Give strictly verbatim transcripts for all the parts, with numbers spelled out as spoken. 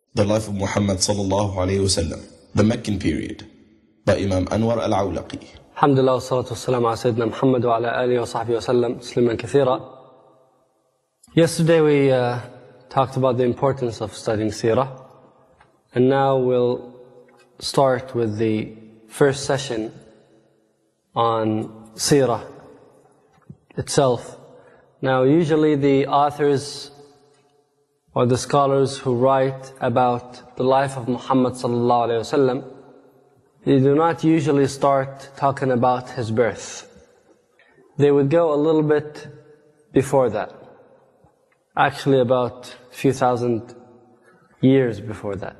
The Life of Muhammad sallallahu alayhi wasallam, the Meccan period, by Imam Anwar al-Awlaqi. Alhamdulillah, wa salatu wassalamu ala Sayyidina Muhammad wa ala alihi wa sahbihi wa sallam, tasliman kathira. Yesterday we uh, talked about the importance of studying seerah, and now we'll start with the first session on seerah itself. Now usually the authors or the scholars who write about the life of Muhammad sallallahu alayhi wa sallam, they do not usually start talking about his birth. They would go a little bit before that. Actually about a few thousand years before that.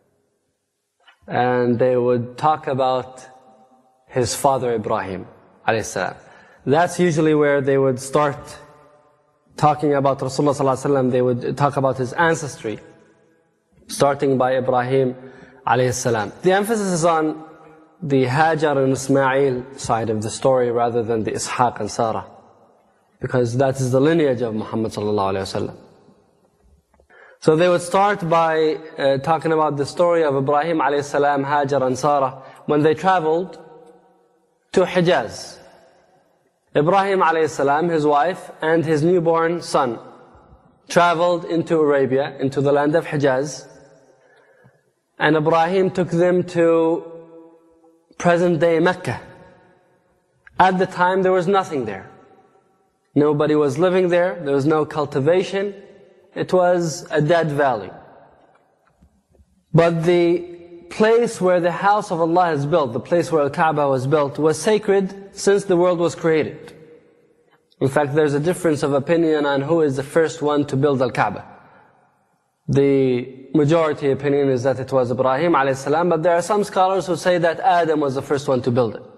And they would talk about his father Ibrahim alayhi salam. That's usually where they would start talking about Rasulullah sallallahu alaihi wasallam. They would talk about his ancestry, starting by Ibrahim alayhi salam. The emphasis is on the Hajar and Ismail side of the story rather than the Ishaq and Sarah, because that is the lineage of Muhammad sallallahu alaihi wasallam. So they would start by uh, talking about the story of Ibrahim alayhi salam, Hajar and Sarah when they traveled to Hijaz. Ibrahim alayhi salam, his wife, and his newborn son traveled into Arabia, into the land of Hijaz. And Ibrahim took them to present-day Mecca. At the time there was nothing there. Nobody was living there, there was no cultivation. It was a dead valley. But the place where the house of Allah is built, the place where Al-Kaaba was built, was sacred since the world was created. In fact, there's a difference of opinion on who is the first one to build Al-Kaaba. The majority opinion is that it was Ibrahim alayhi salam, but there are some scholars who say that Adam was the first one to build it.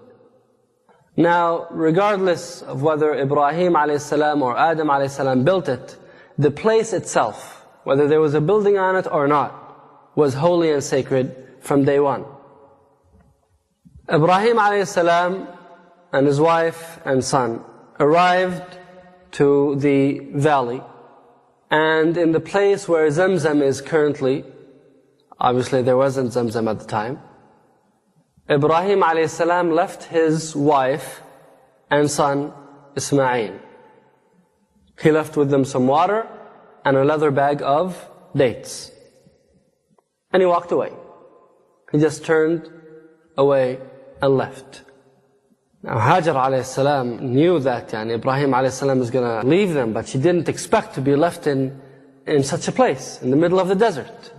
Now, regardless of whether Ibrahim alayhi salam or Adam alayhi salam built it, the place itself, whether there was a building on it or not, was holy and sacred from day one. Ibrahim alayhi salam and his wife and son arrived to the valley, and in the place where Zamzam is currently, obviously there wasn't Zamzam at the time, Ibrahim alayhi salam left his wife and son Ismail. He left with them some water and a leather bag of dates. And he walked away. He just turned away and left. Now Hajar alayhi salam knew that yani, Ibrahim alayhi salam is going to leave them, but she didn't expect to be left in, in such a place, in the middle of the desert.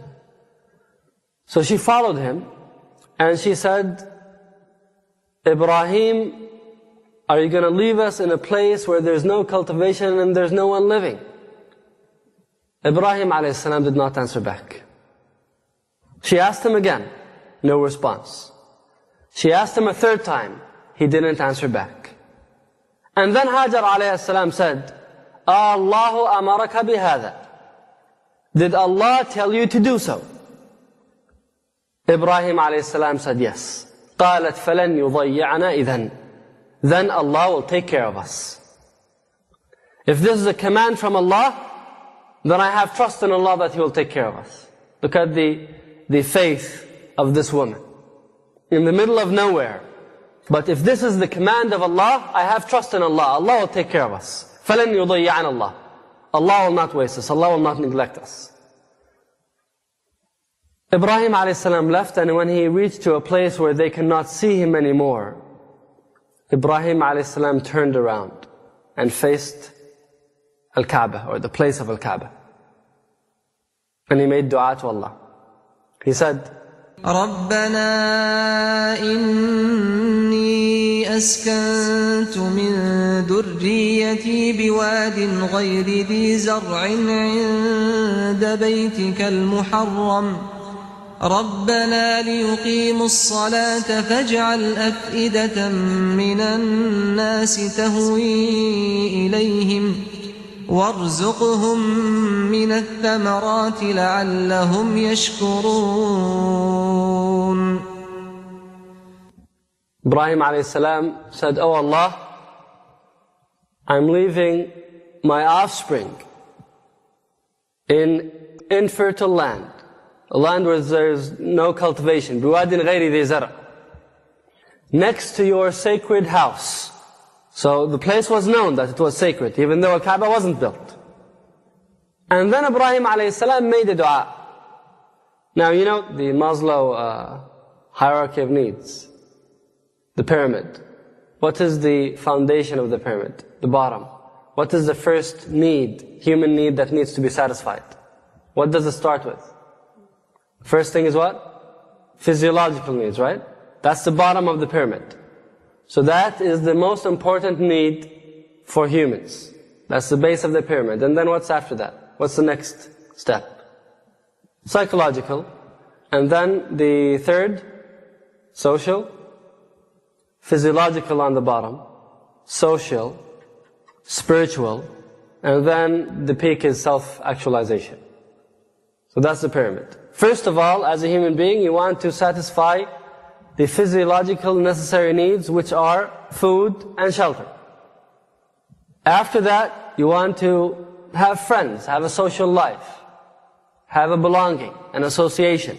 So she followed him, and she said, Ibrahim, are you going to leave us in a place where there's no cultivation and there's no one living? Ibrahim alayhi salam did not answer back. She asked him again, no response. She asked him a third time, he didn't answer back. And then Hajar alayhi salam said, Allahu amaraka bihada. Did Allah tell you to do so? Ibrahim alayhi salam said yes. قالت فلن يضيعنا إذن. Then Allah will take care of us. If this is a command from Allah, then I have trust in Allah that He will take care of us. Look at the, the faith of this woman. In the middle of nowhere. But if this is the command of Allah, I have trust in Allah. Allah will take care of us. فَلَنْ يُضَيِّعَنَ Allah. Allah will not waste us. Allah will not neglect us. Ibrahim alayhi salam left, and when he reached to a place where they cannot see him anymore, Ibrahim alayhi salam turned around and faced Al-Kaaba, or the place of Al-Kaaba. And he made dua to Allah. He said, رَبَّنَا إِنِّي أَسْكَنْتُ مِنْ ذُرِّيَّتِي بِوَادٍ غَيْرِ ذِي زَرْعٍ عِنْدَ بَيْتِكَ الْمُحَرَّمِ رَبَّنَا لِيُقِيمُوا الصَّلَاةَ فَاجْعَلْ أَفْئِدَةً مِنَ النَّاسِ تَهْوِي إِلَيْهِمْ وَارْزُقْهُمْ مِنَ الثَّمَرَاتِ لَعَلَّهُمْ يَشْكُرُونَ. Ibrahim alayhi salam said, Oh Allah, I'm leaving my offspring in infertile land, a land where there's no cultivation. بِوَادٍ غَيْرِ ذِي زَرْعٍ. Next to your sacred house. So the place was known that it was sacred, even though a Kaaba wasn't built. And then Ibrahim alayhi salam made a dua. Now you know the Maslow uh, hierarchy of needs. The pyramid. What is the foundation of the pyramid? The bottom. What is the first need, human need that needs to be satisfied? What does it start with? First thing is what? Physiological needs, right? That's the bottom of the pyramid. So that is the most important need for humans. That's the base of the pyramid. And then what's after that? What's the next step? Psychological. And then the third, social. Physiological on the bottom. Social. Spiritual. And then the peak is self-actualization. So that's the pyramid. First of all, as a human being, you want to satisfy the physiological necessary needs, which are food and shelter. After that, you want to have friends, have a social life, have a belonging, an association.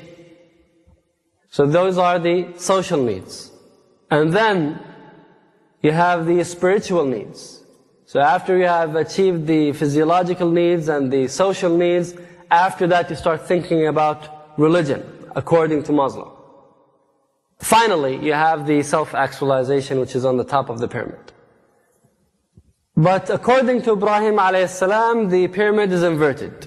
So those are the social needs. And then you have the spiritual needs. So after you have achieved the physiological needs and the social needs, after that you start thinking about religion, according to Muslim. Finally, you have the self-actualization, which is on the top of the pyramid. But according to Ibrahim alayhi salam, the pyramid is inverted.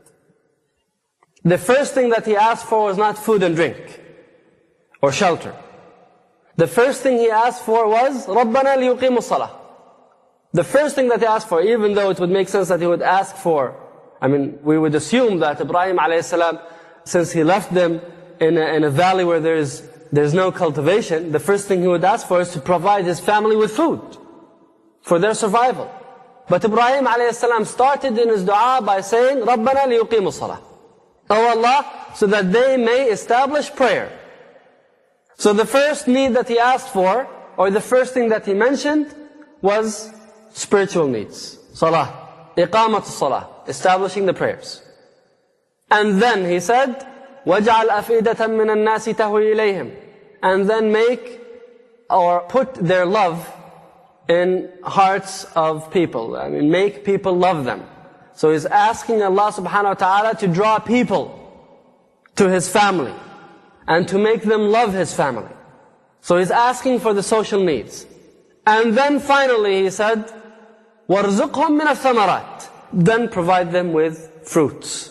The first thing that he asked for was not food and drink, or shelter. The first thing he asked for was, رَبَّنَا لِيُقِيمُوا الصَّلَاةِ. The first thing that he asked for, even though it would make sense that he would ask for, I mean, we would assume that Ibrahim alayhi salam, since he left them in a, in a valley where there's there's no cultivation, the first thing he would ask for is to provide his family with food for their survival. But Ibrahim alayhi salam started in his dua by saying, رَبَّنَا لِيُقِيمُوا الصَّلَاةِ. Oh Allah, so that they may establish prayer. So the first need that he asked for, or the first thing that he mentioned, was spiritual needs. Salah. Iqamat salah. Establishing the prayers. And then he said, وَجْعَلْ أَفْئِدَةً مِّنَ النَّاسِ تَهْوِي إِلَيْهِمْ. And then make, or put their love in hearts of people. I mean, make people love them. So he's asking Allah subhanahu wa ta'ala to draw people to his family and to make them love his family. So he's asking for the social needs. And then finally he said, وَارْزُقْهُمْ مِنَ الثَّمَرَاتِ. Then provide them with fruits.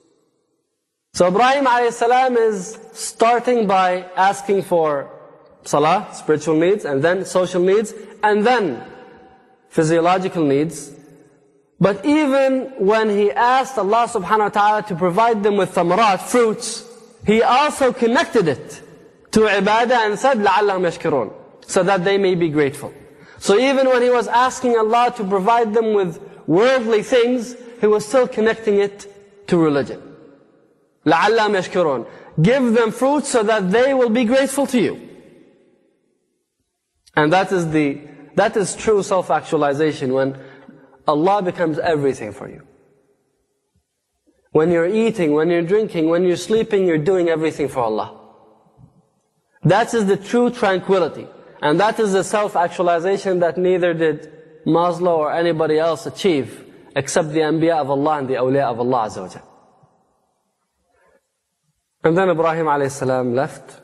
So Ibrahim alayhi salam is starting by asking for salah, spiritual needs, and then social needs, and then physiological needs. But even when he asked Allah subhanahu wa ta'ala to provide them with thamarat, fruits, he also connected it to ibadah and said, لَعَلَّهُمْ يَشْكُرُونَ, so that they may be grateful. So even when he was asking Allah to provide them with worldly things, he was still connecting it to religion. لَعَلَّهُمْ يَشْكُرُونَ. Give them fruits so that they will be grateful to you. And that is the, that is true self-actualization, when Allah becomes everything for you. When you're eating, when you're drinking, when you're sleeping, you're doing everything for Allah. That is the true tranquility. And that is the self-actualization that neither did Maslow or anybody else achieve, except the Anbiya of Allah and the Awliya of Allah Azza wa Jal. And then Ibrahim alayhi salam left.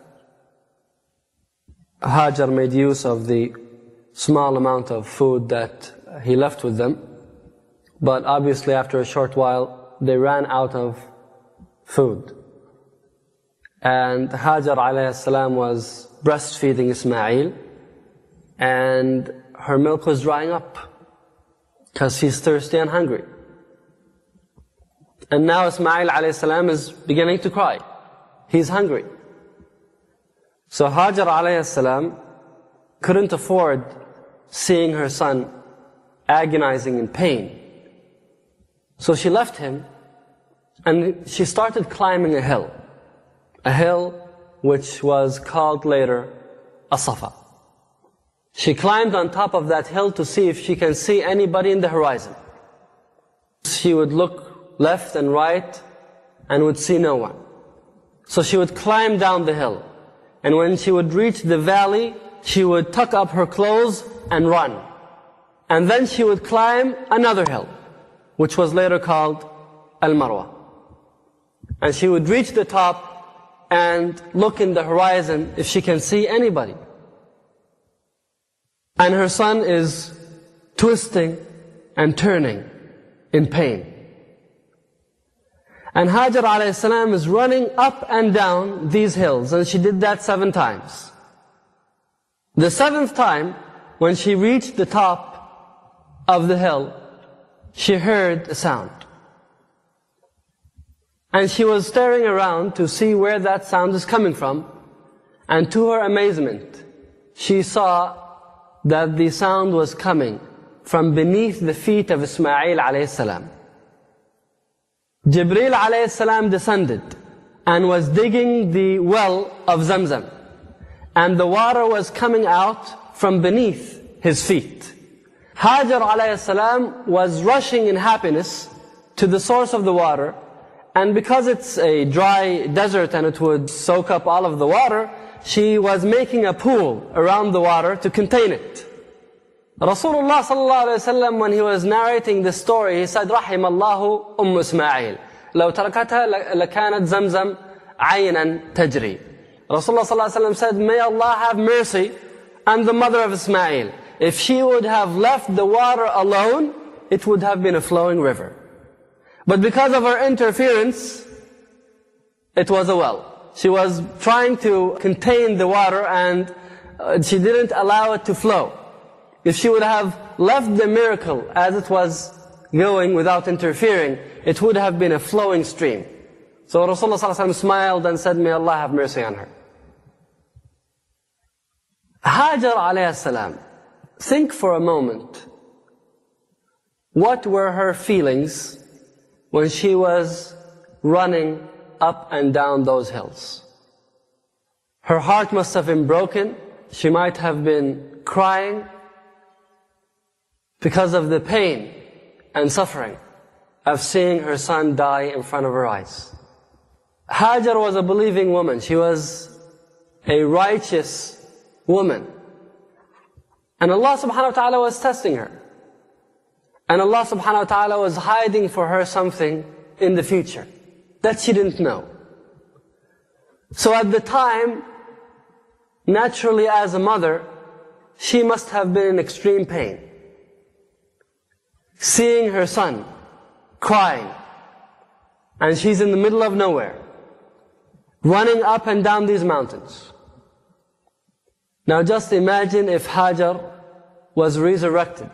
Hajar made use of the small amount of food that he left with them. But obviously after a short while, they ran out of food. And Hajar alayhi salam was breastfeeding Ismail, and her milk was drying up because she's thirsty and hungry. And now Ismail alayhi salam is beginning to cry. He's hungry. So Hajar alayhi salam couldn't afford seeing her son agonizing in pain. So she left him and she started climbing a hill. A hill which was called later As-Safa. She climbed on top of that hill to see if she can see anybody in the horizon. She would look left and right and would see no one. So she would climb down the hill. And when she would reach the valley, she would tuck up her clothes and run. And then she would climb another hill, which was later called Al-Marwa. And she would reach the top and look in the horizon if she can see anybody. And her son is twisting and turning in pain. And Hajar alayhi salam is running up and down these hills, and she did that seven times. The seventh time, when she reached the top of the hill, she heard a sound. And she was staring around to see where that sound is coming from, and to her amazement, she saw that the sound was coming from beneath the feet of Ismail alayhi salam. Jibreel alayhi salam descended and was digging the well of Zamzam, and the water was coming out from beneath his feet. Hajar alayhi salam was rushing in happiness to the source of the water, and because it's a dry desert and it would soak up all of the water, she was making a pool around the water to contain it. Rasulullah sallallahu alayhi wa sallam, when he was narrating this story, he said, رحم الله أم إسماعيل لو تركتها لكانت زمزم عينا تجري. Rasulullah sallallahu alayhi wa sallam said, may Allah have mercy on the mother of Ismail. If she would have left the water alone, it would have been a flowing river. But because of her interference, it was a well. She was trying to contain the water, and uh, she didn't allow it to flow. If she would have left the miracle as it was going without interfering, it would have been a flowing stream. So Rasulullah sallallahu alaihi wasallam smiled and said, may Allah have mercy on her. Hajar alayhi salam, think for a moment, what were her feelings when she was running up and down those hills? Her heart must have been broken. She might have been crying because of the pain and suffering of seeing her son die in front of her eyes. Hajar was a believing woman. She was a righteous woman. And Allah subhanahu wa ta'ala was testing her. And Allah subhanahu wa ta'ala was hiding for her something in the future that she didn't know. So at the time, naturally as a mother, she must have been in extreme pain, seeing her son crying, and she's in the middle of nowhere, running up and down these mountains. Now just imagine if Hajar was resurrected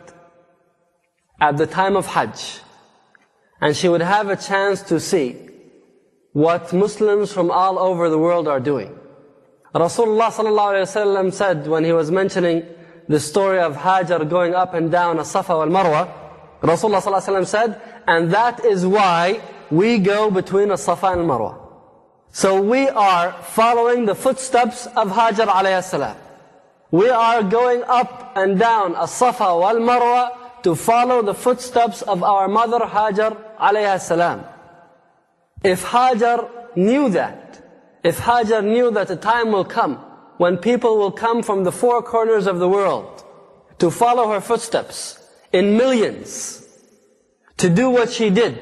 at the time of Hajj, and she would have a chance to see what Muslims from all over the world are doing. Rasulullah sallallahu alaihi wasallam said, when he was mentioning the story of Hajar going up and down as-Safa wal-Marwa, Rasulullah sallallahu alaihi wasallam said, and that is why we go between as-Safa and al-Marwa. So we are following the footsteps of Hajar alayhi salam. We are going up and down as-Safa wal-Marwa to follow the footsteps of our mother Hajar alayhi salam. If Hajar knew that, if Hajar knew that a time will come when people will come from the four corners of the world to follow her footsteps in millions, to do what she did,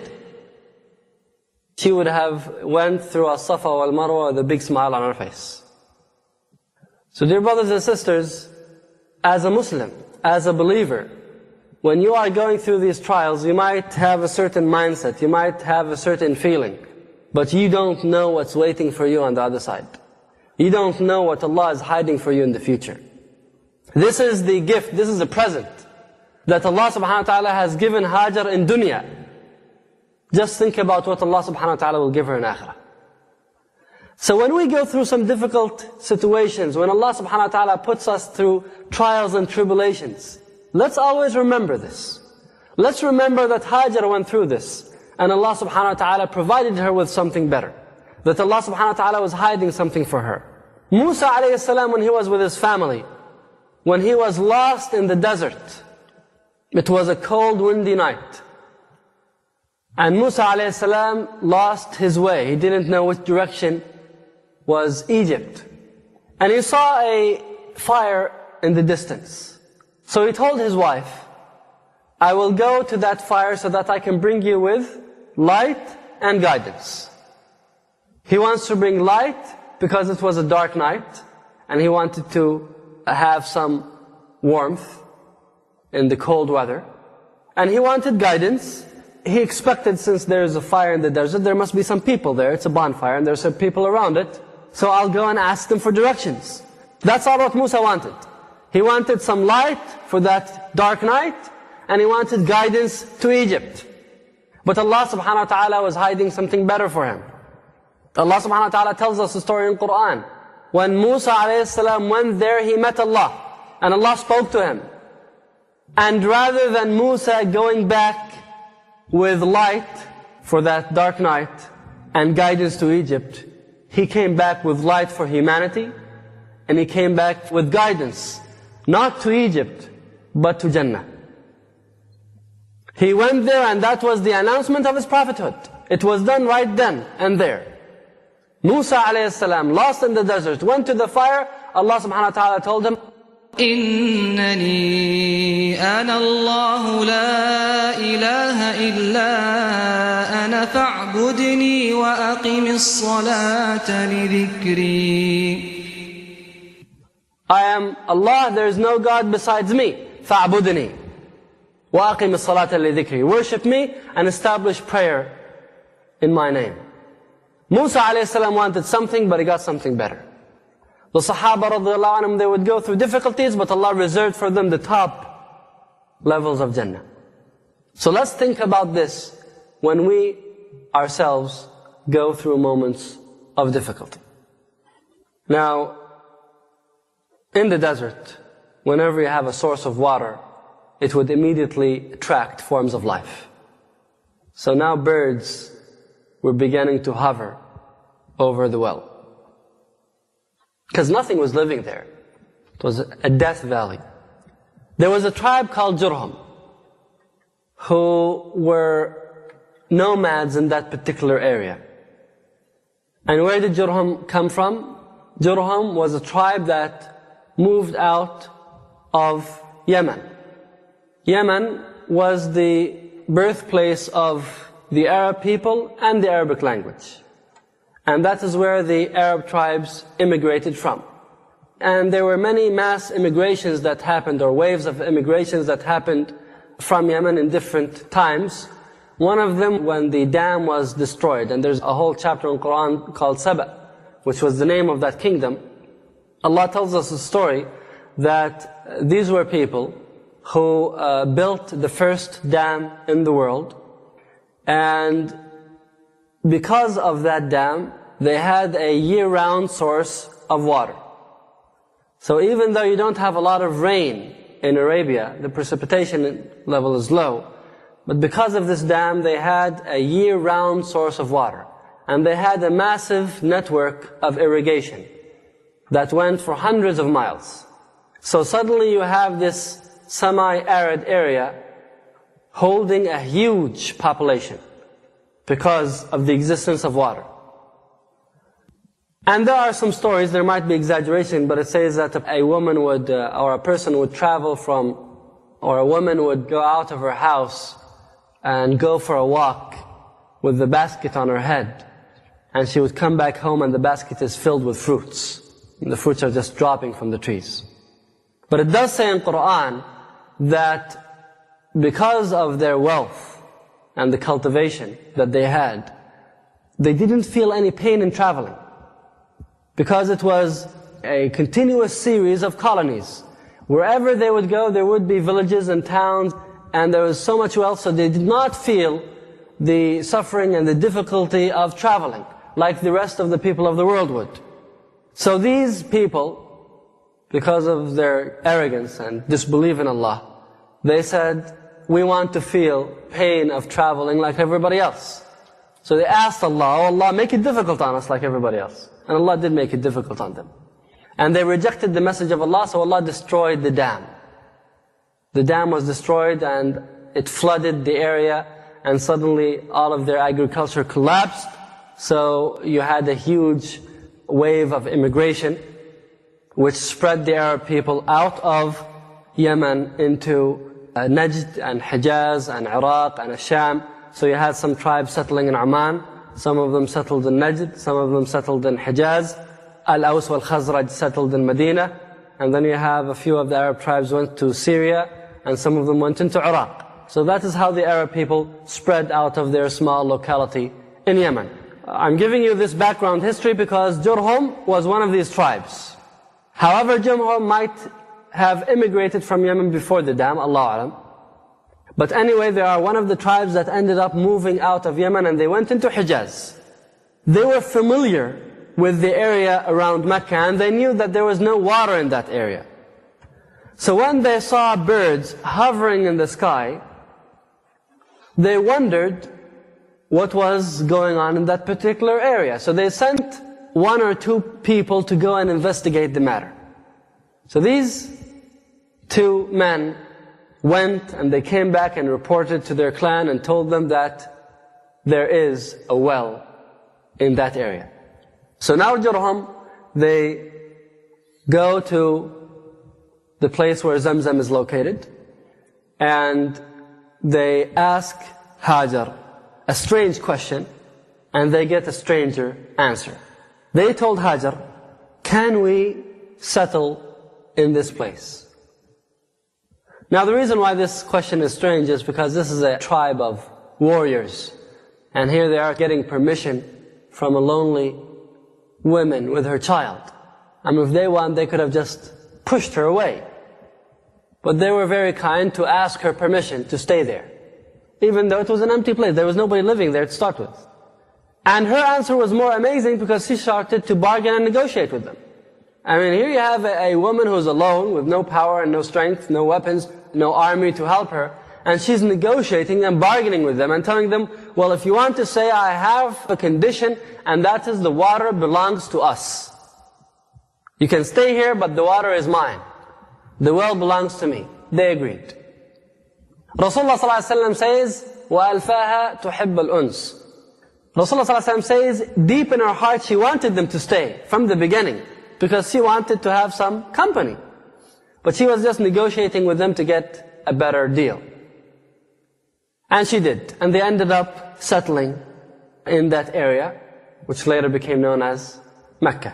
she would have went through as-Safa wal-Marwa with a big smile on her face. So dear brothers and sisters, as a Muslim, as a believer, when you are going through these trials, you might have a certain mindset, you might have a certain feeling, but you don't know what's waiting for you on the other side. You don't know what Allah is hiding for you in the future. This is the gift, this is the present that Allah subhanahu wa ta'ala has given Hajar in dunya. Just think about what Allah subhanahu wa ta'ala will give her in akhirah. So when we go through some difficult situations, when Allah subhanahu wa ta'ala puts us through trials and tribulations, let's always remember this. Let's remember that Hajar went through this, and Allah subhanahu wa ta'ala provided her with something better. That Allah subhanahu wa ta'ala was hiding something for her. Musa alayhi salam, when he was with his family, when he was lost in the desert, it was a cold, windy night. And Musa alayhi salam lost his way. He didn't know which direction was Egypt. And he saw a fire in the distance. So he told his wife, I will go to that fire so that I can bring you with light and guidance. He wants to bring light because it was a dark night, and he wanted to have some warmth in the cold weather. And he wanted guidance. He expected, since there is a fire in the desert, there must be some people there. It's a bonfire and there's some people around it. So I'll go and ask them for directions. That's all what Musa wanted. He wanted some light for that dark night, and he wanted guidance to Egypt. But Allah subhanahu wa ta'ala was hiding something better for him. Allah subhanahu wa ta'ala tells us a story in Qur'an. When Musa alayhi salam went there, he met Allah. And Allah spoke to him. And rather than Musa going back with light for that dark night and guidance to Egypt, he came back with light for humanity, and he came back with guidance, not to Egypt, but to Jannah. He went there, and that was the announcement of his prophethood. It was done right then and there. Musa alayhi salam, lost in the desert, went to the fire. Allah subhanahu wa ta'ala told him, إنني أنا الله لا إله إلا أنا فاعبدني وأقم الصلاة لذكري. I am Allah, there is no God besides me. فاعبدني وأقم الصلاة لذكري. Worship me and establish prayer in my name. Musa alayhi salam wanted something, but he got something better. The Sahaba radiallahu anhum, they would go through difficulties, but Allah reserved for them the top levels of Jannah. So let's think about this when we ourselves go through moments of difficulty. Now, in the desert, whenever you have a source of water, it would immediately attract forms of life. So now birds were beginning to hover over the well. Because nothing was living there. It was a death valley. There was a tribe called Jurhum, who were nomads in that particular area. And where did Jurhum come from? Jurhum was a tribe that moved out of Yemen. Yemen was the birthplace of the Arab people and the Arabic language. And that is where the Arab tribes immigrated from. And there were many mass immigrations that happened, or waves of immigrations that happened from Yemen in different times. One of them when the dam was destroyed, and there's a whole chapter in Quran called Saba, which was the name of that kingdom. Allah tells us a story that these were people who uh, built the first dam in the world, and because of that dam, they had a year-round source of water. So even though you don't have a lot of rain in Arabia, the precipitation level is low, but because of this dam, they had a year-round source of water. And they had a massive network of irrigation that went for hundreds of miles. So suddenly you have this semi-arid area holding a huge population because of the existence of water. And there are some stories, there might be exaggeration, but it says that a woman would, uh, or a person would travel from, or a woman would go out of her house and go for a walk with the basket on her head. And she would come back home and the basket is filled with fruits. And the fruits are just dropping from the trees. But it does say in Qur'an that because of their wealth and the cultivation that they had, they didn't feel any pain in traveling. Because it was a continuous series of colonies. Wherever they would go, there would be villages and towns, and there was so much wealth, so they did not feel the suffering and the difficulty of traveling, like the rest of the people of the world would. So these people, because of their arrogance and disbelief in Allah, they said, we want to feel pain of traveling like everybody else. So they asked Allah, oh Allah, make it difficult on us like everybody else. And Allah did make it difficult on them. And they rejected the message of Allah, so Allah destroyed the dam. The dam was destroyed and it flooded the area, and suddenly all of their agriculture collapsed. So you had a huge wave of immigration which spread the Arab people out of Yemen into uh, Najd and Hijaz and Iraq and Sham. So you had some tribes settling in Oman, some of them settled in Najd, some of them settled in Hijaz. Al-Aws wal-Khazraj settled in Medina, and then you have a few of the Arab tribes went to Syria, and some of them went into Iraq. So that is how the Arab people spread out of their small locality in Yemen. I'm giving you this background history because Jurhum was one of these tribes. However, Jurhum might have immigrated from Yemen before the dam, Allahu Alam. But anyway, they are one of the tribes that ended up moving out of Yemen, and they went into Hijaz. They were familiar with the area around Mecca, and they knew that there was no water in that area. So when they saw birds hovering in the sky, they wondered what was going on in that particular area. So they sent one or two people to go and investigate the matter. So these two men went and they came back and reported to their clan and told them that there is a well in that area. So now Jurhum, they go to the place where Zamzam is located, and they ask Hajar a strange question, and they get a stranger answer. They told Hajar, can we settle in this place? Now the reason why this question is strange is because this is a tribe of warriors, and here they are getting permission from a lonely woman with her child. I mean, if they want, they could have just pushed her away. But they were very kind to ask her permission to stay there, even though it was an empty place. There was nobody living there to start with. And her answer was more amazing because she started to bargain and negotiate with them. I mean, here you have a, a woman who's alone with no power and no strength, no weapons, no army to help her, and she's negotiating and bargaining with them and telling them, well, if you want to say, I have a condition, and that is the water belongs to us. You can stay here, but the water is mine. The well belongs to me. They agreed. Rasulullah ﷺ says, وَأَلْفَاهَا تُحِبَّ الْأُنْسِ. Rasulullah ﷺ says, deep in her heart, she wanted them to stay from the beginning, because she wanted to have some company. But she was just negotiating with them to get a better deal. And she did. And they ended up settling in that area, which later became known as Mecca.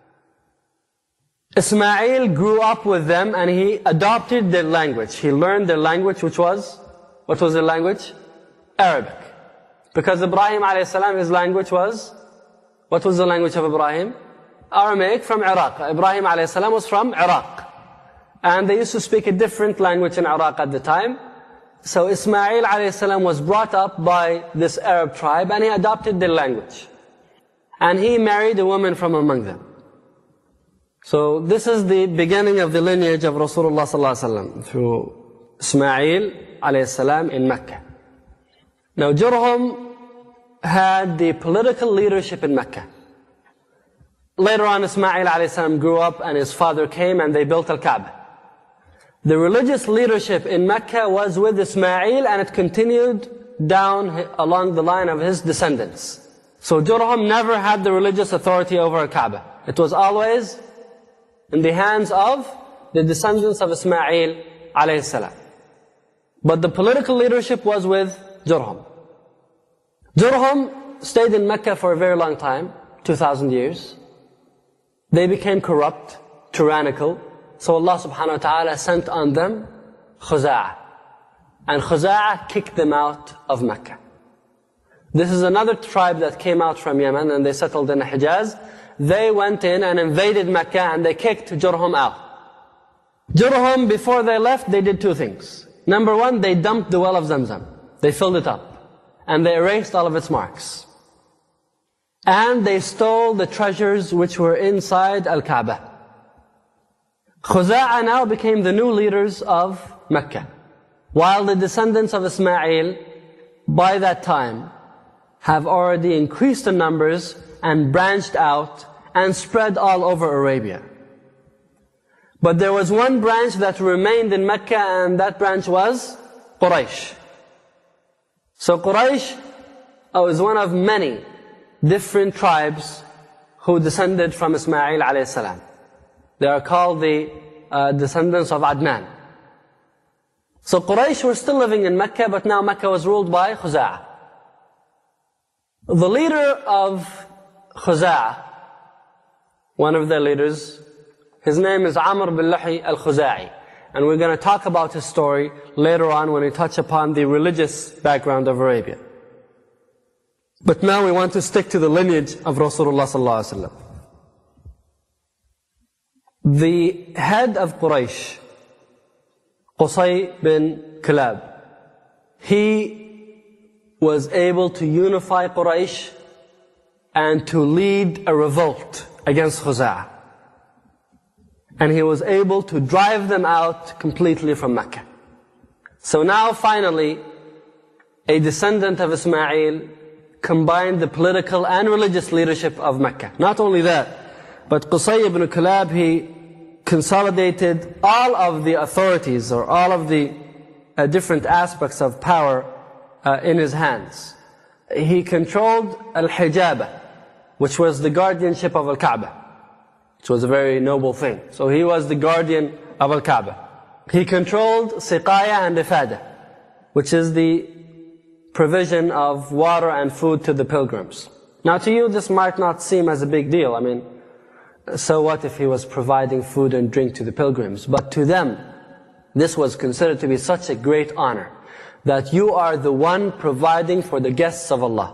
Ismail grew up with them and he adopted their language. He learned their language, which was, what was their language? Arabic. Because Ibrahim alayhi salam, his language was, what was the language of Ibrahim? Aramaic from Iraq. Ibrahim alayhi salam was from Iraq. And they used to speak a different language in Iraq at the time. So Ismail alayhi salam was brought up by this Arab tribe and he adopted their language. And he married a woman from among them. So this is the beginning of the lineage of Rasulullah sallallahu alaihi wasallam through Ismail alayhi salam in Mecca. Now Jurhum had the political leadership in Mecca. Later on Ismail alayhi salam grew up and his father came and they built Al-Kaaba. The religious leadership in Mecca was with Ismail and it continued down along the line of his descendants. So Jurhum never had the religious authority over Al-Kaaba. It was always in the hands of the descendants of Ismail alayhi salam. But the political leadership was with Jurhum. Jurhum stayed in Mecca for a very long time, two thousand years. They became corrupt, tyrannical. So Allah subhanahu wa ta'ala sent on them Khuza'ah. And Khuza'ah kicked them out of Mecca. This is another tribe that came out from Yemen and they settled in Hijaz. They went in and invaded Mecca and they kicked Jurhum out. Jurhum, before they left, they did two things. Number one, they dumped the well of Zamzam. They filled it up. And they erased all of its marks. And they stole the treasures which were inside Al-Kaaba. Khuza'ah now became the new leaders of Mecca. While the descendants of Ismail, by that time, have already increased in numbers and branched out and spread all over Arabia. But there was one branch that remained in Mecca, and that branch was Quraysh. So Quraysh was one of many different tribes who descended from Ismail alayhi salam. They are called the uh, descendants of Adnan. So Quraysh were still living in Mecca, but now Mecca was ruled by Khuza'ah. The leader of Khuza'ah, one of their leaders, his name is Amr bin Luhay al-Khuza'i. And we're going to talk about his story later on when we touch upon the religious background of Arabia. But now we want to stick to the lineage of Rasulullah sallallahu alaihi wasallam. The head of Quraysh, Qusay bin Kilab, he was able to unify Quraysh and to lead a revolt against Khuza'ah. And he was able to drive them out completely from Mecca. So now finally, a descendant of Ismail combined the political and religious leadership of Mecca. Not only that, but Qusay ibn Kilab, he consolidated all of the authorities or all of the uh, different aspects of power uh, in his hands. He controlled al-hijaba, which was the guardianship of al-Kaaba, which was a very noble thing. So he was the guardian of al-Kaaba. He controlled siqaya and ifada, which is the provision of water and food to the pilgrims. Now to you this might not seem as a big deal. I mean, so what if he was providing food and drink to the pilgrims? But to them, this was considered to be such a great honor, that you are the one providing for the guests of Allah.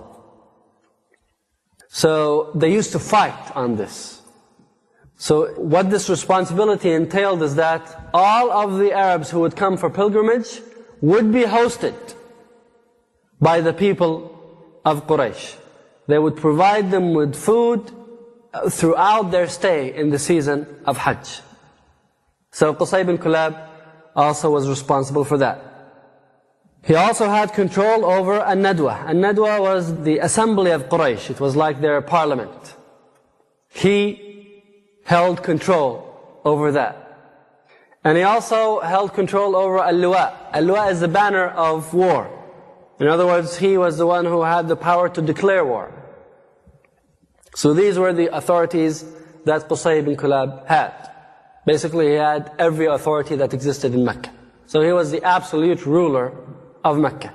So they used to fight on this. So what this responsibility entailed is that all of the Arabs who would come for pilgrimage would be hosted by the people of Quraysh. They would provide them with food throughout their stay in the season of Hajj. So Qusay bin Kilab also was responsible for that. He also had control over An-Nadwa. An-Nadwa was the assembly of Quraysh. It was like their parliament. He held control over that. And he also held control over Al-Luwa. Al-Luwa is the banner of war. In other words, he was the one who had the power to declare war. So these were the authorities that Qusay bin Kilab had. Basically, he had every authority that existed in Mecca. So he was the absolute ruler of Mecca.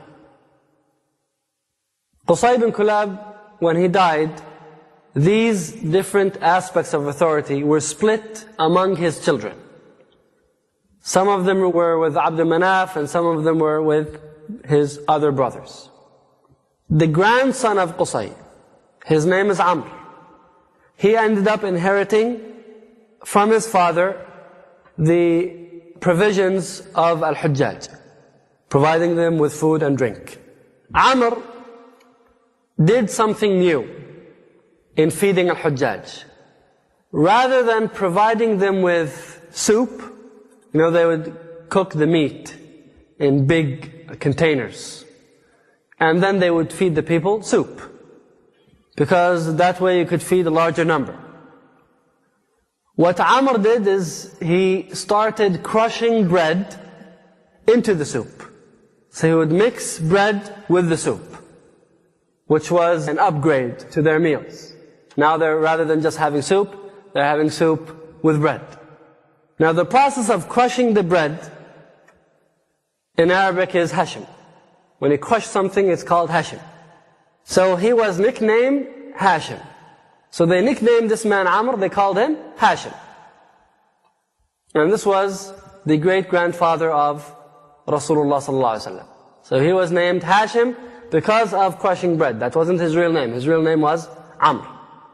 Qusay bin Kilab, when he died, these different aspects of authority were split among his children. Some of them were with Abd al-Manaf and some of them were with his other brothers. The grandson of Qusay, his name is Amr. He ended up inheriting from his father the provisions of Al-Hujjaj, providing them with food and drink. Amr did something new in feeding Al-Hujjaj. Rather than providing them with soup, you know, they would cook the meat in big containers. And then they would feed the people soup, because that way you could feed a larger number. What Amr did is he started crushing bread into the soup. So he would mix bread with the soup, which was an upgrade to their meals. Now they're, rather than just having soup, they're having soup with bread. Now the process of crushing the bread in Arabic is hashim. When you crush something, it's called hashim. So he was nicknamed Hashim. So they nicknamed this man Amr, they called him Hashim. And this was the great-grandfather of Rasulullah sallallahu alaihi wasallam. So he was named Hashim because of crushing bread. That wasn't his real name. His real name was Amr.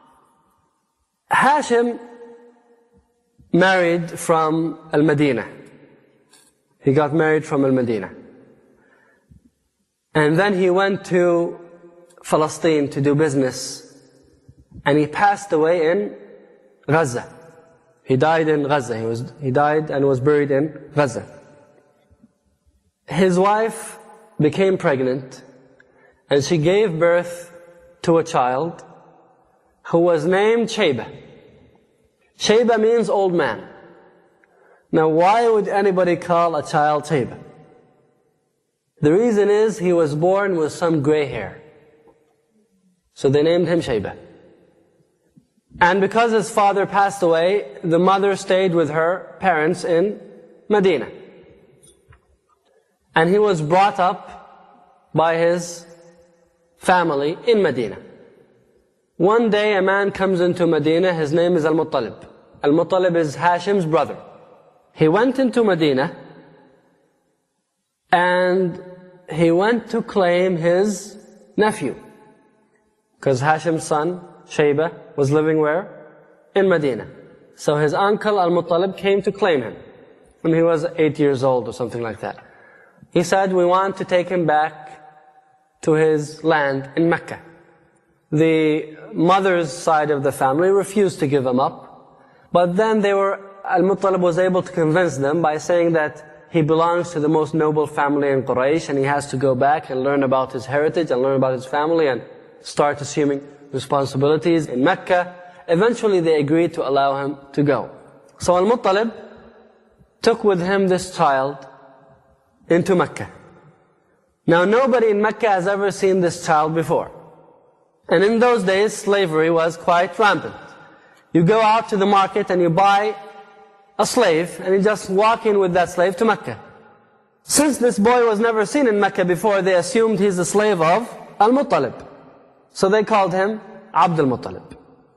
Hashim married from Al-Madinah. He got married from Al-Madinah. And then he went to Palestine to do business. And he passed away in Gaza. He died in Gaza. He was, he died and was buried in Gaza. His wife became pregnant and she gave birth to a child who was named Shayba. Shayba means old man. Now why would anybody call a child Shayba? The reason is he was born with some gray hair. So they named him Shayba. And because his father passed away, the mother stayed with her parents in Medina. And he was brought up by his family in Medina. One day a man comes into Medina, his name is Al-Muttalib. Al-Muttalib is Hashim's brother. He went into Medina and he went to claim his nephew. Because Hashim's son, Shayba, was living where? In Medina. So his uncle Al-Muttalib came to claim him when he was eight years old or something like that. He said, we want to take him back to his land in Mecca. The mother's side of the family refused to give him up. But then they were, Al-Muttalib was able to convince them by saying that he belongs to the most noble family in Quraysh and he has to go back and learn about his heritage and learn about his family and start assuming responsibilities in Mecca. Eventually they agreed to allow him to go. So Al-Muttalib took with him this child into Mecca. Now nobody in Mecca has ever seen this child before. And in those days slavery was quite rampant. You go out to the market and you buy a slave and you just walk in with that slave to Mecca. Since this boy was never seen in Mecca before, they assumed he's a slave of Al-Muttalib. So they called him Abdul Muttalib.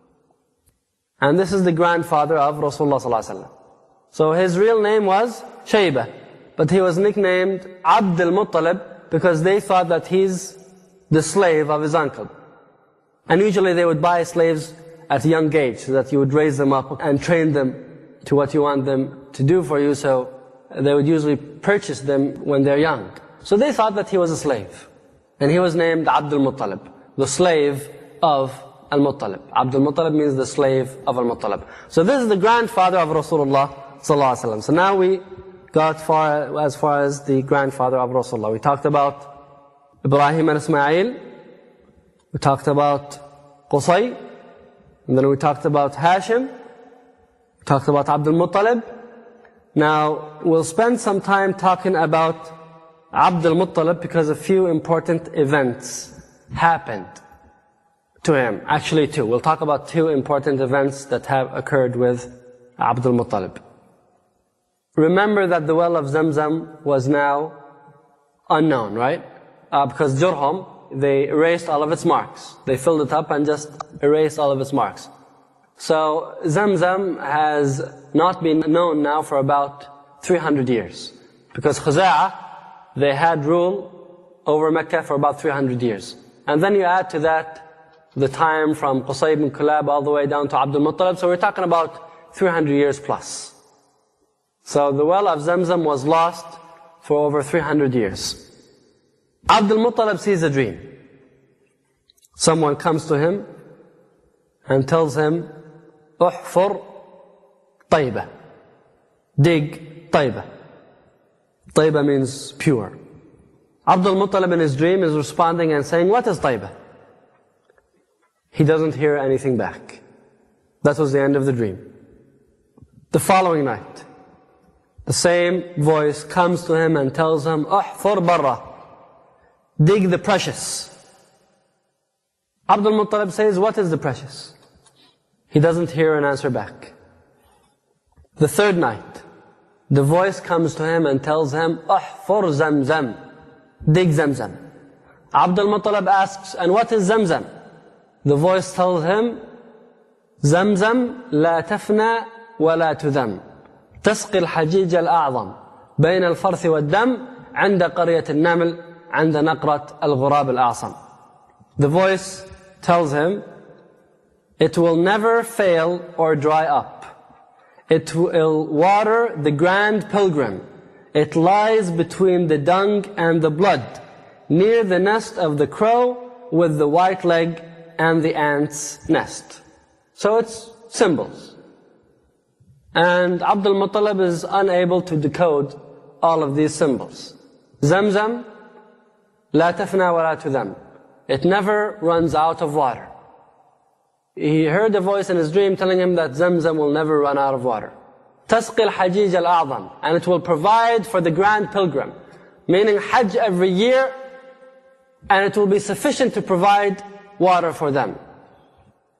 And this is the grandfather of Rasulullah sallallahu alaihi wasallam. So his real name was Shayba, but he was nicknamed Abdul Muttalib because they thought that he's the slave of his uncle. And usually they would buy slaves at a young age so that you would raise them up and train them to what you want them to do for you. So they would usually purchase them when they're young. So they thought that he was a slave. And he was named Abdul Muttalib, the slave of Al-Muttalib. Abdul Muttalib means the slave of Al-Muttalib. So this is the grandfather of Rasulullah sallallahu alaihi wasallam. So now we got far as far as the grandfather of Rasulullah. We talked about Ibrahim and Ismail. We talked about Qusay. And then we talked about Hashim. We talked about Abdul Muttalib. Now we'll spend some time talking about Abdul Muttalib because a few important events happened to him. Actually two. We'll talk about two important events that have occurred with Abdul Muttalib. Remember that the well of Zamzam was now unknown, right? Uh, because Jurhum, they erased all of its marks. They filled it up and just erased all of its marks. So Zamzam has not been known now for about three hundred years. Because Khuza'ah, they had rule over Mecca for about three hundred years. And then you add to that the time from Qusay ibn Kulab all the way down to Abdul Muttalib. So we're talking about three hundred years plus. So the well of Zamzam was lost for over three hundred years. Abdul Muttalib sees a dream. Someone comes to him and tells him, "Uhfur Tayba." Dig Tayba. Tayba means pure. Abdul Muttalib in his dream is responding and saying, "What is Tayba?" He doesn't hear anything back. That was the end of the dream. The following night, the same voice comes to him and tells him, "Uhfur barra." Dig the precious. Abdul Muttalib says, "What is the precious?" He doesn't hear an answer back. The third night, the voice comes to him and tells him, "Uhfur Zamzam." Dig Zamzam. Abdul Muttalib asks, "And what is Zamzam?" The voice tells him, "Zamzam la tafna wa la tudam. تسقي الحجيج الأعظم بين الفرث والدم عند قرية النمل عند نقرة الغراب الأعصم." The voice tells him, it will never fail or dry up. It will water the grand pilgrim. It lies between the dung and the blood, near the nest of the crow with the white leg and the ant's nest. So it's symbols. And Abdul Muttalib is unable to decode all of these symbols. Zamzam, la tafna wa la tudam. It never runs out of water. He heard a voice in his dream telling him that Zamzam will never run out of water. Tasqi al-hajij al-a'zam. And it will provide for the grand pilgrim. Meaning Hajj every year, and it will be sufficient to provide water for them.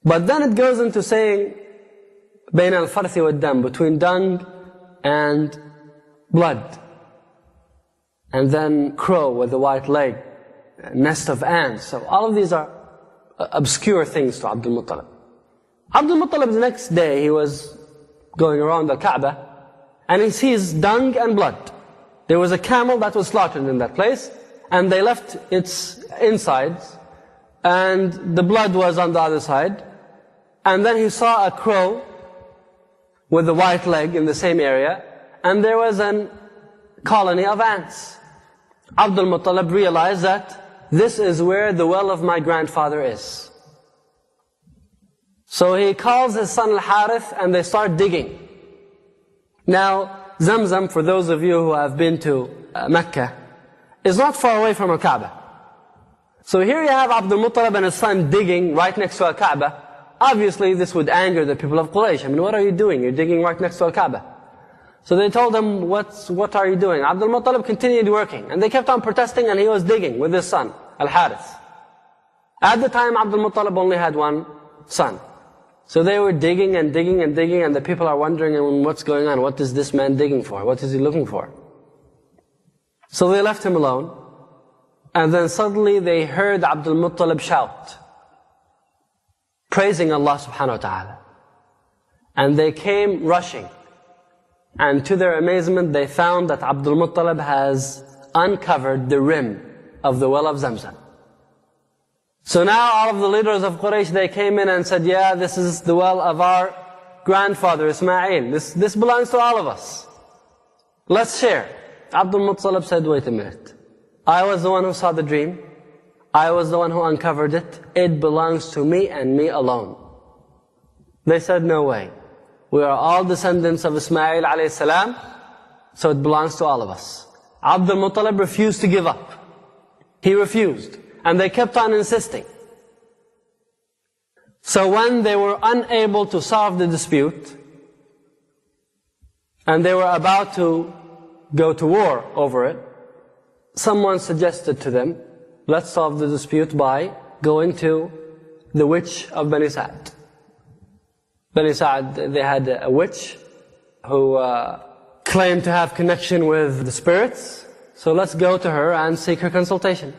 But then it goes into saying, بين الفرث والدم, between dung and blood. And then crow with the white leg, nest of ants. So all of these are obscure things to Abdul Muttalib. Abdul Muttalib, the next day, he was going around the Kaaba, and he sees dung and blood. There was a camel that was slaughtered in that place, and they left its insides, and the blood was on the other side. And then he saw a crow with the white leg in the same area, and there was a colony of ants. Abdul Muttalib realized that this is where the well of my grandfather is. So he calls his son Al-Harith, and they start digging. Now, Zamzam, for those of you who have been to uh, Mecca, is not far away from Al-Kaaba. So here you have Abdul Muttalib and his son digging right next to Al-Kaaba. Obviously this would anger the people of Quraysh. I mean, what are you doing? You're digging right next to Al-Kaaba. So they told him, What's, what are you doing? Abdul Muttalib continued working, and they kept on protesting, and he was digging with his son, Al-Harith. At the time, Abdul Muttalib only had one son. So they were digging and digging and digging, and the people are wondering, what's going on? What is this man digging for? What is he looking for? So they left him alone, and then suddenly they heard Abdul Muttalib shout, praising Allah subhanahu wa ta'ala. And they came rushing. And to their amazement, they found that Abdul Muttalib has uncovered the rim of the well of Zamzam. So now all of the leaders of Quraysh, they came in and said, yeah, this is the well of our grandfather Ismail. This, this belongs to all of us. Let's share. Abdul Muttalib said, wait a minute. I was the one who saw the dream. I was the one who uncovered it. It belongs to me and me alone. They said, no way. We are all descendants of Ismail alayhi salam, so it belongs to all of us. Abdul Muttalib refused to give up. He refused. And they kept on insisting. So when they were unable to solve the dispute, and they were about to go to war over it, someone suggested to them, let's solve the dispute by going to the witch of Bani Sa'd. Bani Sa'd, they had a witch who uh, claimed to have connection with the spirits. So let's go to her and seek her consultation.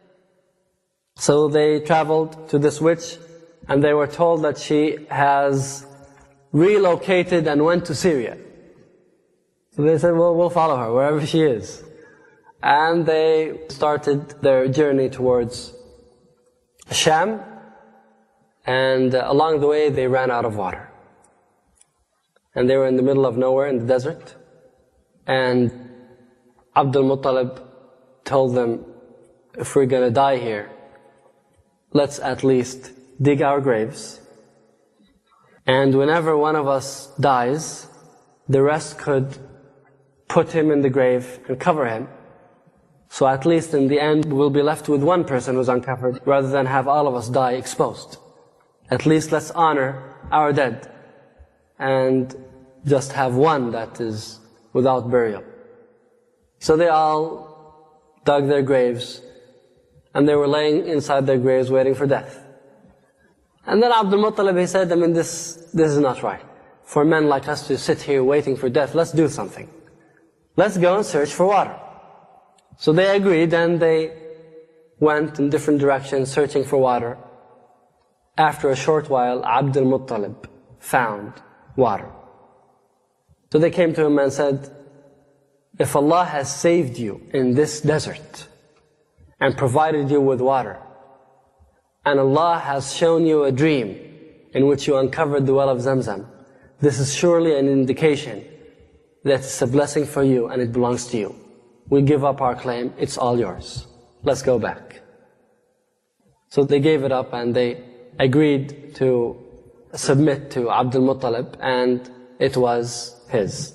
So they traveled to this witch, and they were told that she has relocated and went to Syria. So they said, well, we'll follow her wherever she is. And they started their journey towards Sham, and uh, along the way they ran out of water. And they were in the middle of nowhere in the desert, and Abdul Muttalib told them, if we're going to die here, let's at least dig our graves, and whenever one of us dies, the rest could put him in the grave and cover him. So at least in the end we'll be left with one person who's uncovered, rather than have all of us die exposed. At least let's honor our dead and just have one that is without burial. So they all dug their graves, and they were laying inside their graves waiting for death. And then Abdul Muttalib, he said, I mean, this, this is not right. For men like us to sit here waiting for death, let's do something. Let's go and search for water. So they agreed, and they went in different directions searching for water. After a short while, Abdul Muttalib found water. So they came to him and said, if Allah has saved you in this desert and provided you with water, and Allah has shown you a dream in which you uncovered the well of Zamzam, this is surely an indication that it's a blessing for you and it belongs to you. We give up our claim, it's all yours. Let's go back. So they gave it up, and they agreed to submit to Abdul Muttalib, and it was his.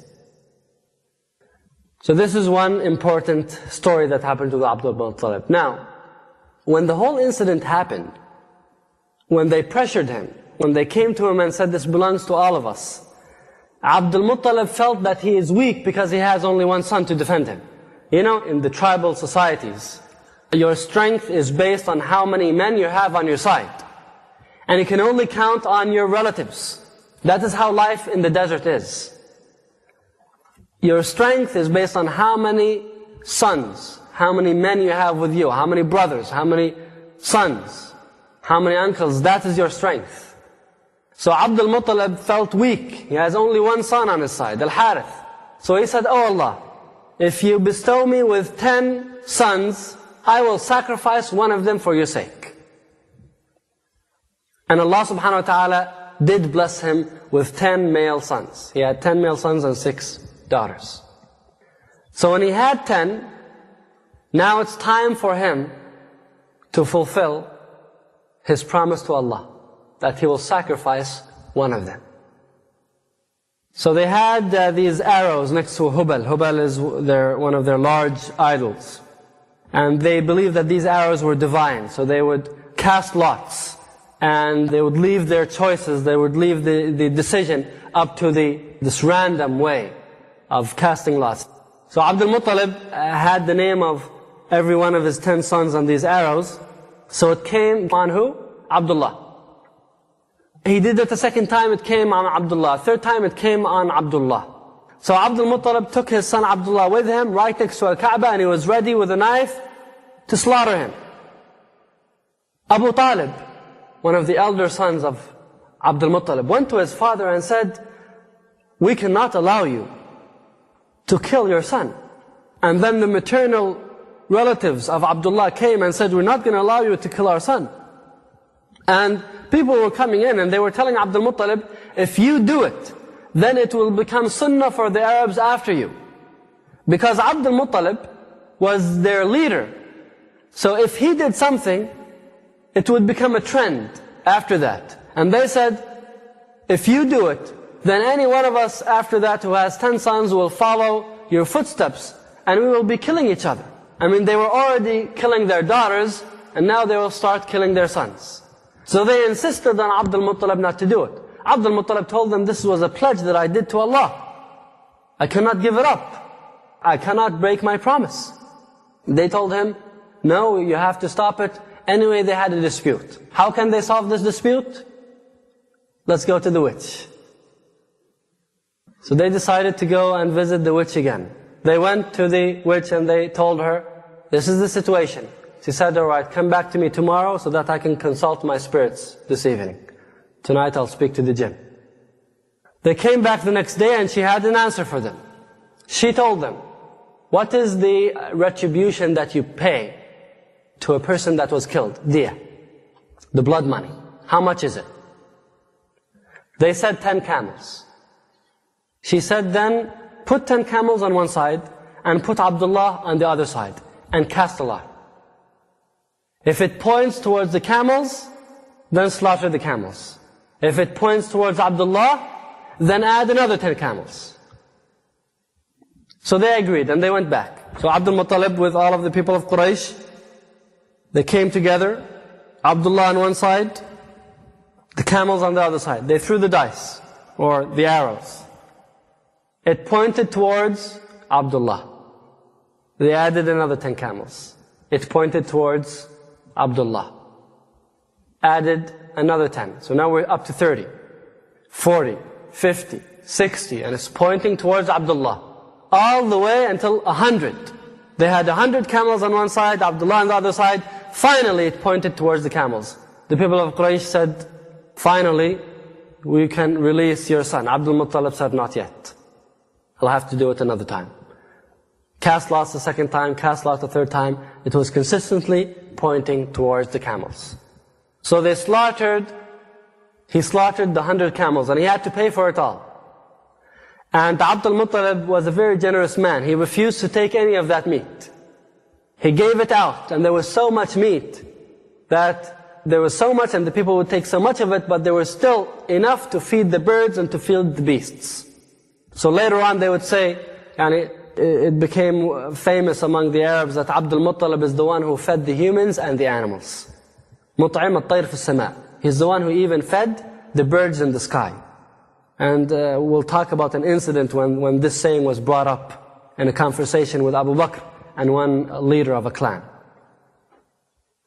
So this is one important story that happened to Abdul Muttalib. Now, when the whole incident happened, when they pressured him, when they came to him and said, this belongs to all of us, Abdul Muttalib felt that he is weak because he has only one son to defend him. You know, in the tribal societies, your strength is based on how many men you have on your side. And you can only count on your relatives. That is how life in the desert is. Your strength is based on how many sons, how many men you have with you, how many brothers, how many sons, how many uncles. That is your strength. So Abdul Muttalib felt weak. He has only one son on his side, Al-Harith. So he said, "Oh Allah, if you bestow me with ten sons, I will sacrifice one of them for your sake." And Allah subhanahu wa ta'ala did bless him with ten male sons. He had ten male sons and six daughters. So when he had ten, now it's time for him to fulfill his promise to Allah, that he will sacrifice one of them. So they had uh, these arrows next to Hubal. Hubal is their, one of their large idols. And they believed that these arrows were divine. So they would cast lots. And they would leave their choices, they would leave the, the decision up to the, this random way of casting lots. So Abdul Muttalib had the name of every one of his ten sons on these arrows. So it came on who? Abdullah. He did it the second time, it came on Abdullah. Third time, it came on Abdullah. So Abdul Muttalib took his son Abdullah with him right next to Al-Kaaba, and he was ready with a knife to slaughter him. Abu Talib, one of the elder sons of Abdul Muttalib, went to his father and said, "We cannot allow you to kill your son." And then the maternal relatives of Abdullah came and said, "We're not going to allow you to kill our son." And people were coming in and they were telling Abdul Muttalib, "If you do it, then it will become sunnah for the Arabs after you." Because Abdul Muttalib was their leader. So if he did something, it would become a trend after that. And they said, "If you do it, then any one of us after that who has ten sons will follow your footsteps, and we will be killing each other." I mean, they were already killing their daughters, and now they will start killing their sons. So they insisted on Abdul Muttalib not to do it. Abdul Muttalib told them, "This was a pledge that I did to Allah. I cannot give it up. I cannot break my promise." They told him, "No, you have to stop it." Anyway, they had a dispute. How can they solve this dispute? Let's go to the witch. So they decided to go and visit the witch again. They went to the witch and they told her, "This is the situation." She said, "All right, come back to me tomorrow so that I can consult my spirits this evening. Tonight I'll speak to the jinn." They came back the next day and she had an answer for them. She told them, "What is the retribution that you pay to a person that was killed? Diya, the blood money. How much is it?" They said ten camels. She said, "Then put ten camels on one side and put Abdullah on the other side and cast a lot. If it points towards the camels, then slaughter the camels. If it points towards Abdullah, then add another ten camels." So they agreed and they went back. So Abdul Muttalib with all of the people of Quraysh, they came together, Abdullah on one side, the camels on the other side. They threw the dice, or the arrows. It pointed towards Abdullah. They added another ten camels. It pointed towards Abdullah. Added another ten. So now we're up to thirty, forty, fifty, sixty, and it's pointing towards Abdullah. All the way until a hundred. They had a hundred camels on one side, Abdullah on the other side. Finally it pointed towards the camels. The people of Quraysh said, "Finally, we can release your son." Abdul Muttalib said, "Not yet. I'll have to do it another time." Cast lots the second time, cast lots the third time. It was consistently pointing towards the camels. So they slaughtered, he slaughtered the hundred camels, and he had to pay for it all. And Abdul Muttalib was a very generous man. He refused to take any of that meat. He gave it out, and there was so much meat that there was so much, and the people would take so much of it, but there was still enough to feed the birds and to feed the beasts. So later on they would say, and it, it became famous among the Arabs that Abdul Muttalib is the one who fed the humans and the animals. مطعم الطير في السماء. He's the one who even fed the birds in the sky. And uh, we'll talk about an incident when, when this saying was brought up in a conversation with Abu Bakr and one leader of a clan.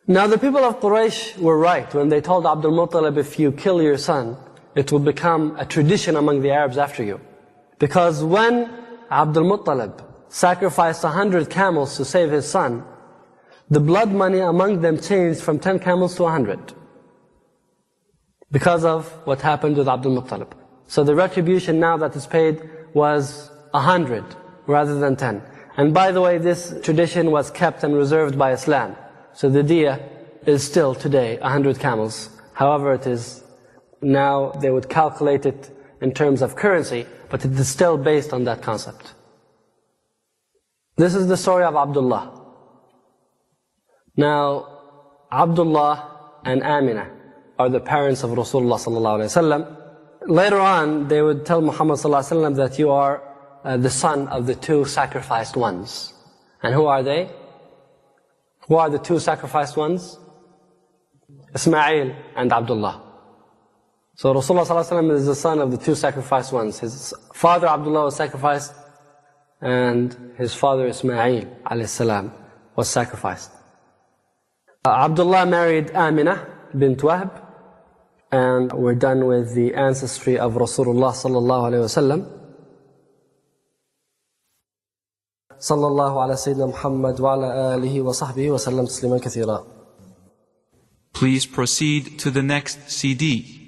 Now the people of Quraysh were right when they told Abdul Muttalib, if you kill your son, it will become a tradition among the Arabs after you. Because when Abdul Muttalib sacrificed a hundred camels to save his son, the blood money among them changed from ten camels to a hundred. Because of what happened with Abdul Muttalib. So the retribution now that is paid was a hundred rather than ten. And by the way, this tradition was kept and reserved by Islam. So the diya is still today a hundred camels. However, it is now, they would calculate it in terms of currency, but it is still based on that concept. This is the story of Abdullah. Now, Abdullah and Amina are the parents of Rasulullah sallallahu alaihi wasallam. Later on, they would tell Muhammad sallallahu alaihi wasallam that you are uh, the son of the two sacrificed ones. And who are they? Who are the two sacrificed ones? Ismail and Abdullah. So Rasulullah sallallahu alaihi wasallam is the son of the two sacrificed ones. His father Abdullah was sacrificed, and his father Ismail alayhi salam was sacrificed. Uh, Abdullah married Amina bint Wahb, and we're done with the ancestry of Rasulullah sallallahu alaihi wasallam. Sallallahu ala Sayyidina Muhammad wa ala alihi wa sahbihi wa sallam tasliman kathira. Please proceed to the next C D.